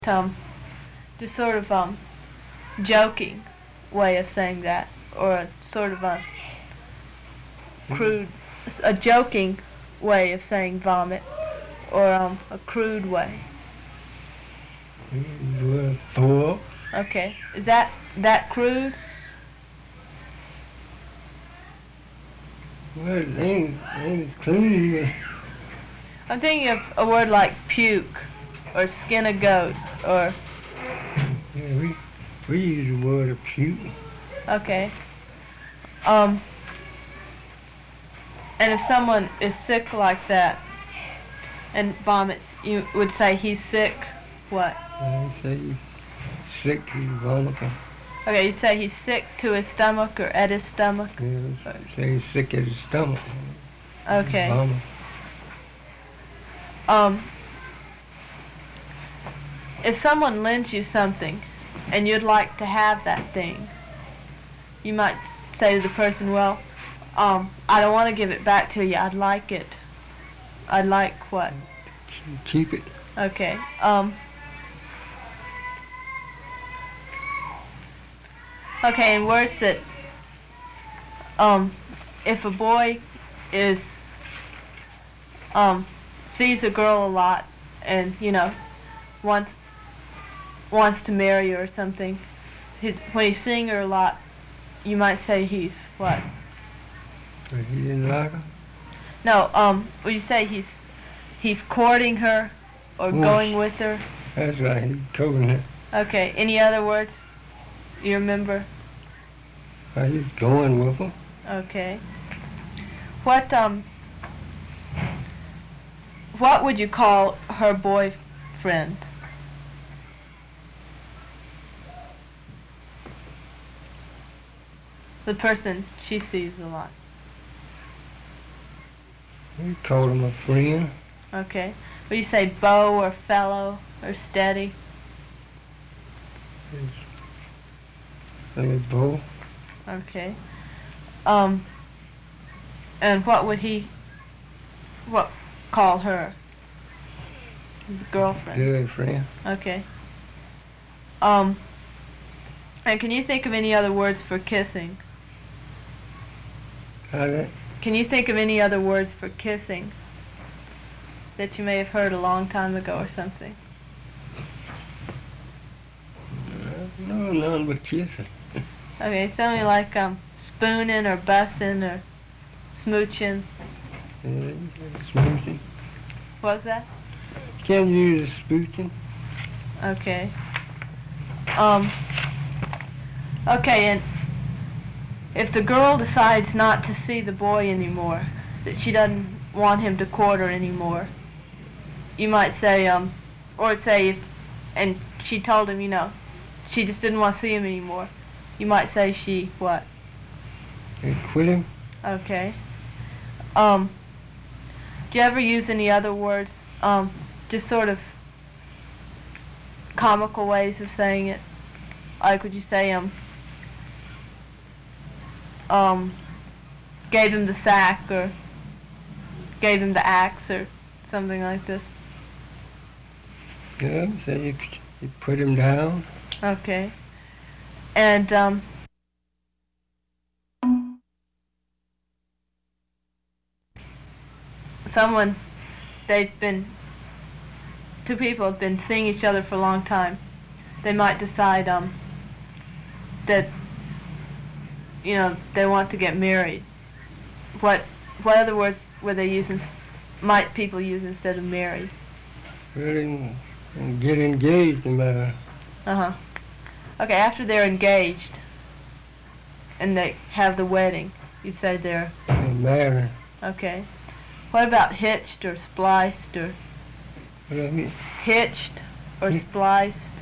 um, just sort of joking way of saying that, or a sort of a crude, a joking way of saying vomit, or a crude way. Throw up. Okay, is that crude? Well, it ain't clean. I'm thinking of a word like puke, or skin a goat, or Yeah, we use the word puke. okay. And if someone is sick like that and vomits, you would say he's sick. What? I say he's sick, he's vomiting. Okay, you'd say he's sick to his stomach or at his stomach. Yeah, say he's sick at his stomach. Okay. Vomit. If someone lends you something and you'd like to have that thing, you might say to the person, well, I don't want to give it back to you. I'd like it. I'd like what? Keep it. Okay. Okay, in words that, if a boy is, sees a girl a lot and, wants to marry her or something, when he's seeing her a lot, you might say he's what? He didn't like her? No, would you say he's courting her or going with her? That's right, he's courting her. Okay, any other words you remember? He's going with her. Okay. What would you call her boyfriend? The person she sees a lot. We call him a friend. Okay. Would you say beau or fellow or steady? I mean, beau. Okay. And what would he call her? His girlfriend. Girlfriend. Okay. And can you think of any other words for kissing? Can you think of any other words for kissing that you may have heard a long time ago or something? No, none but kissing. Okay, something like spooning or bussing or smooching. Smooching. What was that? Can't use smooching. Okay. Okay, and if the girl decides not to see the boy anymore, that she doesn't want him to court her anymore, you might say, or say and she told him, she just didn't want to see him anymore, you might say she, what? They quit him. Okay. Do you ever use any other words, just sort of comical ways of saying it? Like, would you say, gave him the sack, or gave him the axe, or something like this? Yeah, so you put him down. Okay. And, two people have been seeing each other for a long time. They might decide, that, they want to get married. What other words might people use instead of married? Really, get engaged in matter. Uh-huh. Okay, after they're engaged and they have the wedding, you'd say they're married. Okay. What about hitched or spliced or What do I mean? hitched or spliced?